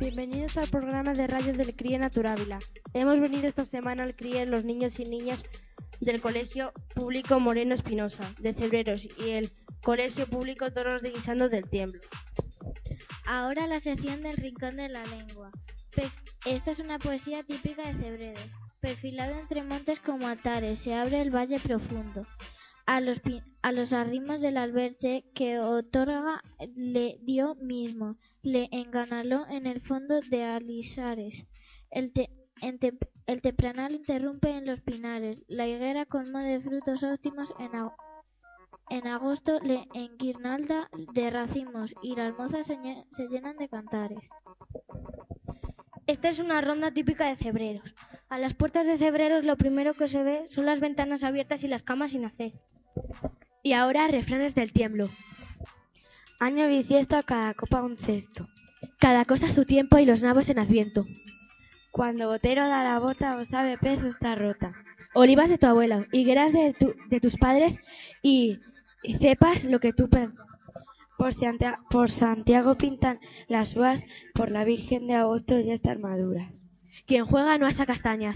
Bienvenidos al programa de radio del CRIE Naturávila. Hemos venido esta semana al CRIE los niños y niñas del Colegio Público Moreno Espinosa de Cebreros y el Colegio Público Toros de Guisando del Tiemblo. Ahora la sección del Rincón de la Lengua. Esta es una poesía típica de Cebreros. Perfilado entre montes como altares, se abre el valle profundo. A los arrimos del alberche que otorga le dio mismo, le enganaló en el fondo de alisares. El tempranal interrumpe en los pinares, la higuera colmó de frutos óptimos en agosto le enguirnalda de racimos y las mozas se llenan de cantares. Esta es una ronda típica de Cebreros. A las puertas de Cebreros lo primero que se ve son las ventanas abiertas y las camas sin hacer. Y ahora refranes del tiemblo. Año bisiesto, cada copa un cesto. Cada cosa a su tiempo y los nabos en adviento. Cuando botero da la bota, o sabe pez o está rota. Olivas de tu abuela, higueras de tus padres y cepas lo que tú... Por Santiago pintan las uvas, por la Virgen de agosto ya están maduras. Quien juega no asa castañas.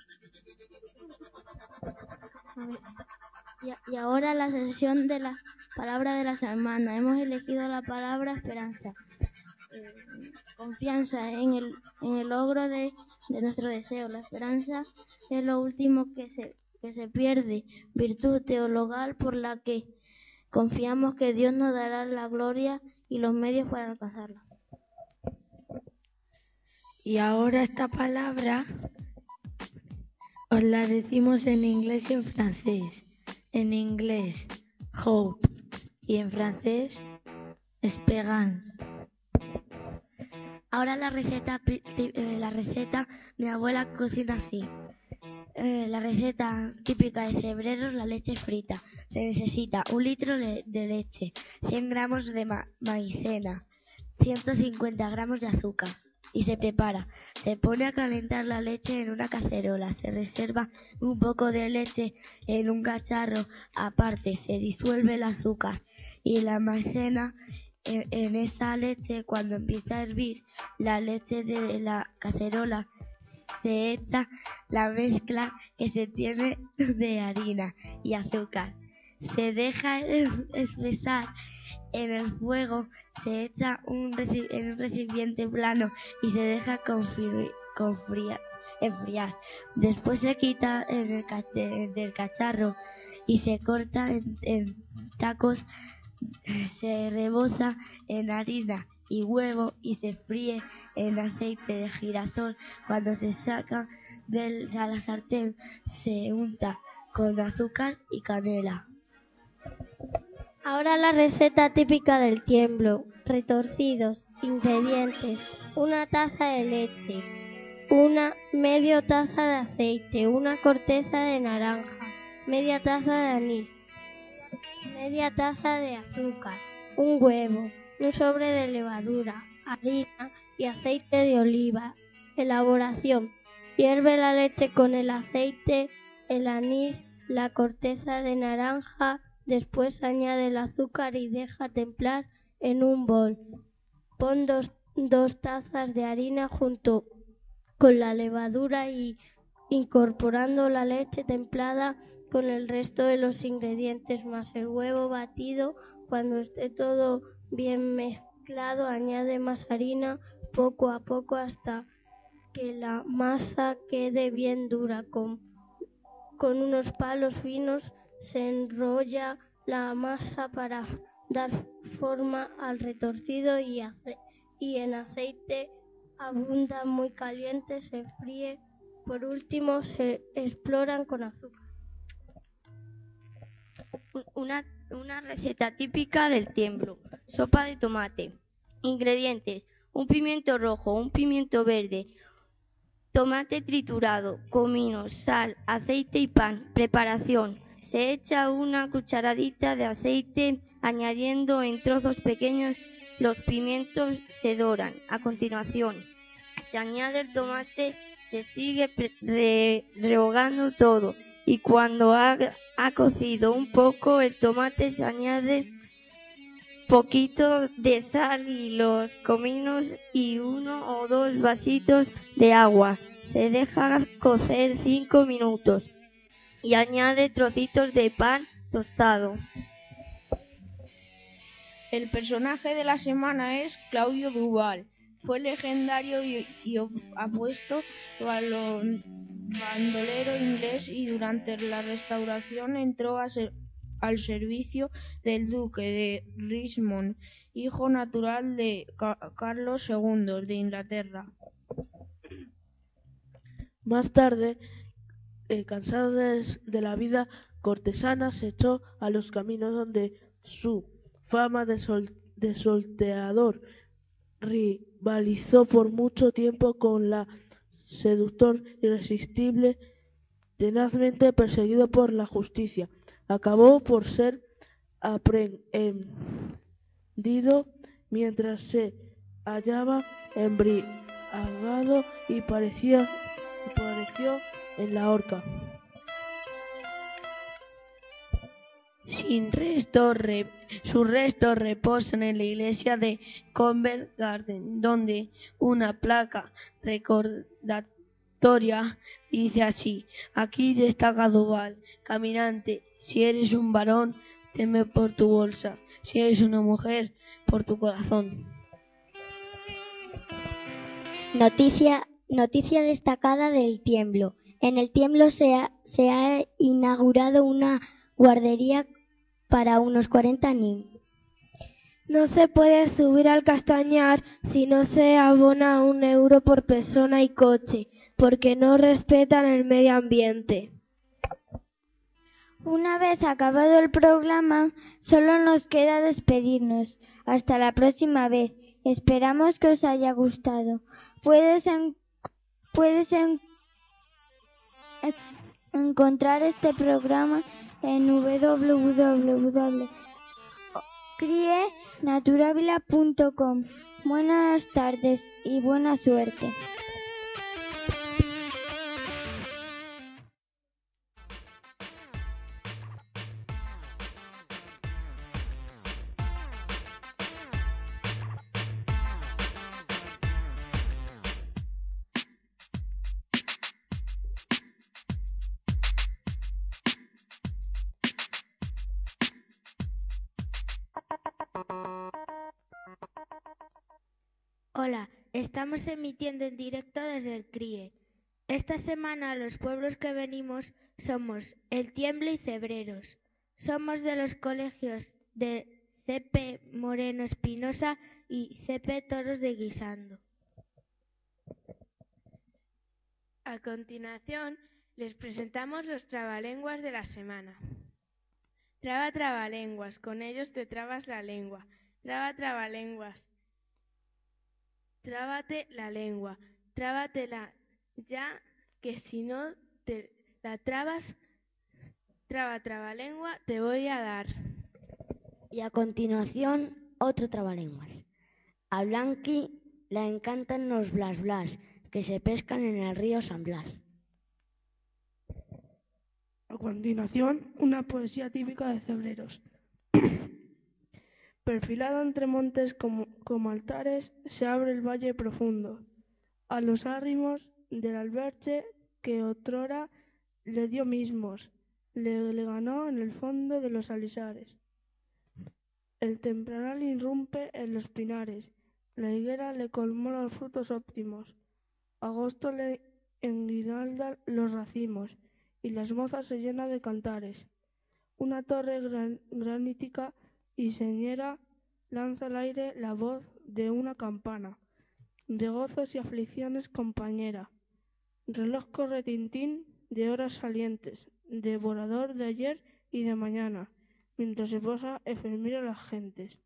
Y ahora la sesión de la palabra de la semana. Hemos elegido la palabra esperanza. Confianza en el logro de nuestro deseo. La esperanza es lo último que se pierde. Virtud teologal por la que confiamos que Dios nos dará la gloria y los medios para alcanzarla. Y ahora esta palabra os la decimos en inglés y en francés. En inglés, hope, y en francés, espérance. Ahora la receta, mi abuela cocina así. La receta típica de Cebreros, la leche frita. Se necesita 1 litro de leche, 100 gramos de maicena, 150 gramos de azúcar. Y se prepara. Se pone a calentar la leche en una cacerola. Se reserva un poco de leche en un cacharro aparte. Se disuelve el azúcar y la maicena en esa leche. Cuando empieza a hervir la leche de la cacerola, se echa la mezcla que se tiene de harina y azúcar. Se deja espesar en el fuego, se echa en un recipiente plano y se deja enfriar. Después se quita del cacharro y se corta en tacos. Se reboza en harina y huevo y se fríe en aceite de girasol. Cuando se saca de la sartén, se unta con azúcar y canela. Ahora la receta típica del tiemblo. Retorcidos. Ingredientes: 1 taza de leche, medio taza de aceite, 1 corteza de naranja, media taza de anís, media taza de azúcar, 1 huevo, 1 sobre de levadura, harina y aceite de oliva. Elaboración: hierve la leche con el aceite, el anís, la corteza de naranja. Después añade el azúcar y deja templar en un bol. Pon 2 tazas de harina junto con la levadura y incorporando la leche templada con el resto de los ingredientes más el huevo batido. Cuando esté todo bien mezclado, añade más harina poco a poco hasta que la masa quede bien dura. Con unos palos finos se enrolla la masa para dar forma al retorcido y en aceite abunda muy caliente se fríe. Por último se exploran con azúcar. Una receta típica del tiemblo. Sopa de tomate. Ingredientes: 1 pimiento rojo, 1 pimiento verde, tomate triturado, comino, sal, aceite y pan. Preparación: se echa 1 cucharadita de aceite, añadiendo en trozos pequeños los pimientos. Se doran. A continuación, se añade el tomate, se sigue rehogando todo y cuando ha cocido un poco el tomate se añade poquito de sal y los cominos y 1 o 2 vasitos de agua. Se deja cocer 5 minutos y añade trocitos de pan tostado. El personaje de la semana es Claudio Duval. Fue legendario y apuesto bandolero inglés y durante la Restauración entró al servicio del duque de Richmond, hijo natural de Carlos II de Inglaterra. Más tarde, cansado de la vida cortesana, se echó a los caminos donde su fama de solteador rivalizó por mucho tiempo con la seductor irresistible, tenazmente perseguido por la justicia. Acabó por ser aprehendido mientras se hallaba embriagado y pereció en la horca. Sus restos reposan en la iglesia de Covent Garden, donde una placa recordatoria dice así: aquí destaca Duval, caminante, si eres un varón, teme por tu bolsa, si eres una mujer, por tu corazón. Noticia destacada del Tiemblo. En el Tiemblo se ha inaugurado una guardería para unos 40 niños. No se puede subir al Castañar si no se abona 1 euro por persona y coche, porque no respetan el medio ambiente. Una vez acabado el programa, solo nos queda despedirnos. Hasta la próxima vez. Esperamos que os haya gustado. Puedes encontrar este programa en www.crienaturabila.com. Buenas tardes y buena suerte. Hola, estamos emitiendo en directo desde el CRIE. Esta semana los pueblos que venimos somos El Tiemblo y Cebreros. Somos de los colegios de CP Moreno Espinosa y CP Toros de Guisando. A continuación les presentamos los trabalenguas de la semana. Traba trabalenguas, con ellos te trabas la lengua. Traba trabalenguas. Trábate la lengua, trábatela ya, que si no te la trabas, trabalengua te voy a dar. Y a continuación, otro trabalenguas. A Blanqui la encantan los blas blas, que se pescan en el río San Blas. A continuación, una poesía típica de Cebreros. Perfilado entre montes como altares, se abre el valle profundo, a los arrimos del alberche que otrora le dio mismos, le ganó en el fondo de los alisares. El temporal irrumpe en los pinares, la higuera le colmó los frutos óptimos, agosto le enguirnalda los racimos, y las mozas se llena de cantares. Una torre granítica y señera lanza al aire la voz de una campana, de gozos y aflicciones compañera. Reloj corre tintín de horas salientes, devorador de ayer y de mañana, mientras se posa efemera las gentes.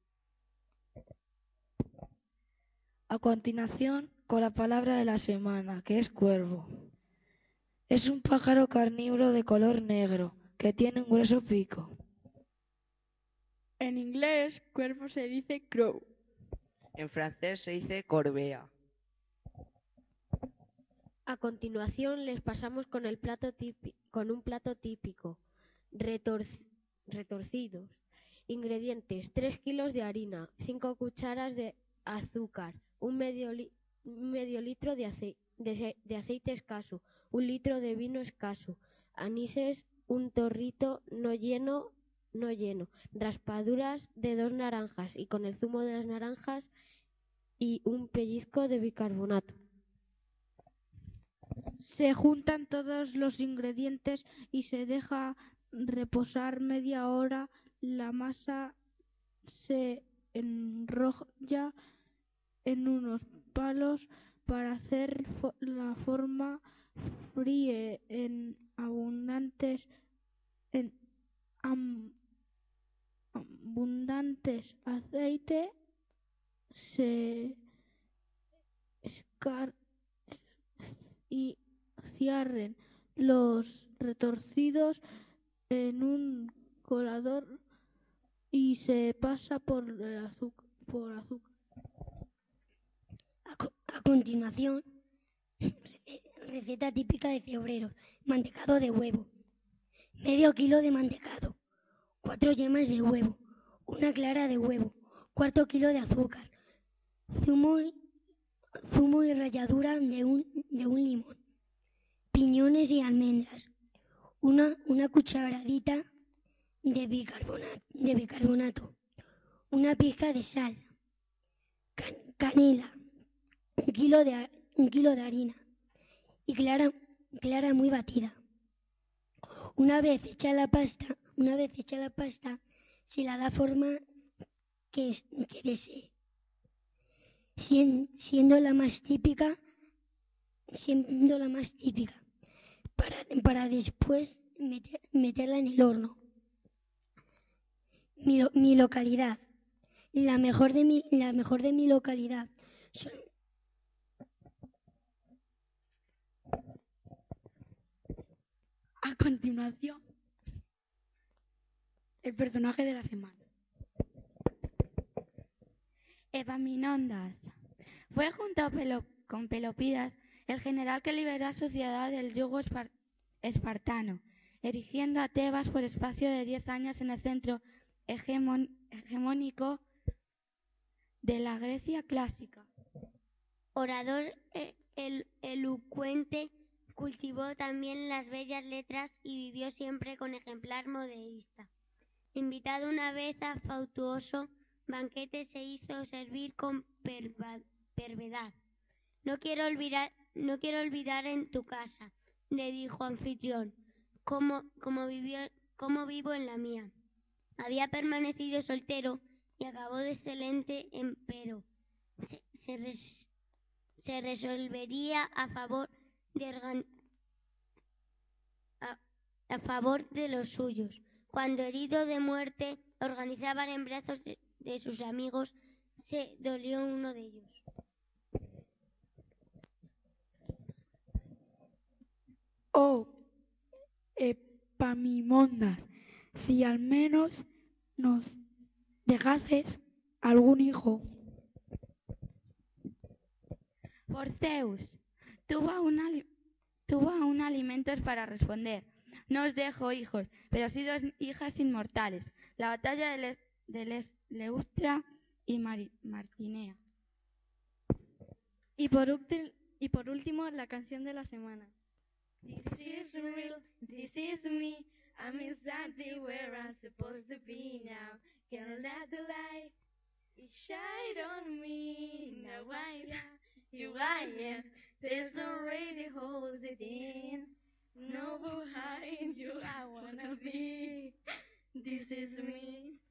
A continuación, con la palabra de la semana, que es cuervo. Es un pájaro carnívoro de color negro, que tiene un grueso pico. En inglés, cuervo se dice crow. En francés se dice corvea. A continuación les pasamos con un plato típico, retorcidos. Ingredientes: 3 kilos de harina, 5 cucharas de azúcar, un medio litro de aceite escaso, 1 litro de vino escaso, anises, un torrito no lleno, raspaduras de 2 naranjas y con el zumo de las naranjas y un pellizco de bicarbonato. Se juntan todos los ingredientes y se deja reposar media hora. La masa se enrolla en unos palos para hacer la forma. Fríe en abundantes aceite. Se y cierren los retorcidos en un colador y se pasa por azúcar. A continuación, receta típica de Cebreros: mantecado de huevo. Medio kilo de mantecado, 4 yemas de huevo, 1 clara de huevo, cuarto kilo de azúcar, zumo y ralladura de un limón, piñones y almendras, una cucharadita de bicarbonato, una pizca de sal, canela, un kilo de harina y clara muy batida. Una vez hecha la pasta, se la da forma que desee, siendo la más típica para después meterla en el horno. Mi localidad, la mejor de mi localidad son a continuación el personaje de la semana. Epaminondas. Fue junto con Pelopidas el general que liberó a su ciudad del yugo espartano, erigiendo a Tebas por espacio de 10 años en el centro hegemónico de la Grecia clásica. Orador elocuente, cultivó también las bellas letras y vivió siempre con ejemplar modernista. Invitado una vez a fastuoso banquete, se hizo servir con brevedad. No quiero olvidar en tu casa, le dijo anfitrión, cómo vivo en la mía. Había permanecido soltero y acabó de excelente empero. Se resolvería a favor de los suyos. Cuando, herido de muerte, organizaban en brazos de sus amigos, se dolió uno de ellos. Oh, Epaminondas, si al menos nos dejases algún hijo. Por Zeus, tuvo aún alimentos para responder. No os dejo hijos, pero sí 2 hijas inmortales, la batalla de Leustra y Martinea. Y por último, la canción de la semana. This is real, this is me, I'm exactly where I'm supposed to be now. Can't let the light shine on me. Now I love you, I am. There's already holds it in. No behind you, I wanna be. This is me.